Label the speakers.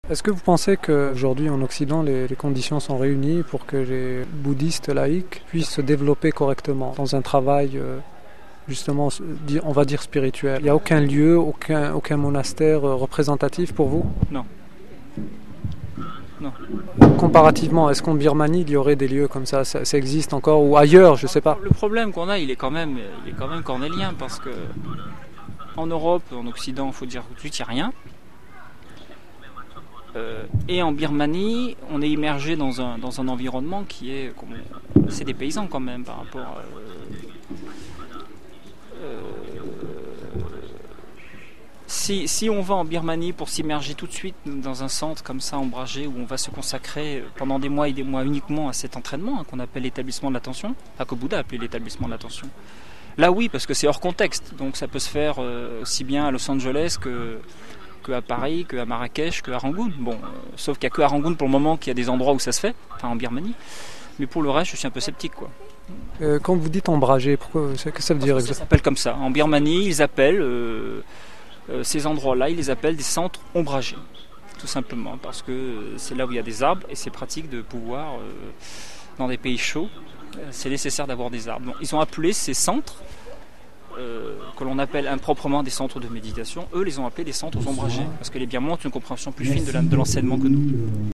Speaker 1: Est-ce que vous pensez qu'aujourd'hui en Occident, les conditions sont réunies pour que les bouddhistes laïcs puissent se développer correctement dans un travail, justement, on va dire spirituel? Il n'y a aucun lieu, aucun monastère représentatif pour vous?
Speaker 2: Non. Non.
Speaker 1: Comparativement, est-ce qu'en Birmanie, il y aurait des lieux comme ça existe encore, ou ailleurs, je ne sais pas?
Speaker 2: Le problème qu'on a, il est quand même cornélien, parce que en Europe, en Occident, il faut dire tout de suite, il n'y a rien. Et en Birmanie, on est immergé dans un environnement qui est... c'est des paysans quand même par rapport... Si on va en Birmanie pour s'immerger tout de suite dans un centre comme ça ombragé, où on va se consacrer pendant des mois et des mois uniquement à cet entraînement qu'on appelle l'établissement de l'attention, que Bouddha appelait l'établissement de l'attention. Là oui, parce que c'est hors contexte, donc ça peut se faire aussi bien à Los Angeles qu'à Paris, qu'à Marrakech, qu'à Rangoon. Bon, sauf qu'il n'y a que à Rangoon pour le moment qu'il y a des endroits où ça se fait, enfin en Birmanie. Mais pour le reste, je suis un peu sceptique, quoi.
Speaker 1: Quand vous dites ombragé, qu'est-ce que ça veut dire exactement?
Speaker 2: Ça s'appelle comme ça. En Birmanie, ils appellent ces endroits-là, ils les appellent des centres ombragés. Tout simplement, parce que c'est là où il y a des arbres et c'est pratique de pouvoir, dans des pays chauds, c'est nécessaire d'avoir des arbres. Donc, ils ont appelé ces centres, que l'on appelle improprement des centres de méditation, eux les ont appelés des centres ombragés, parce que les Birmans ont une compréhension plus fine de l'enseignement que nous.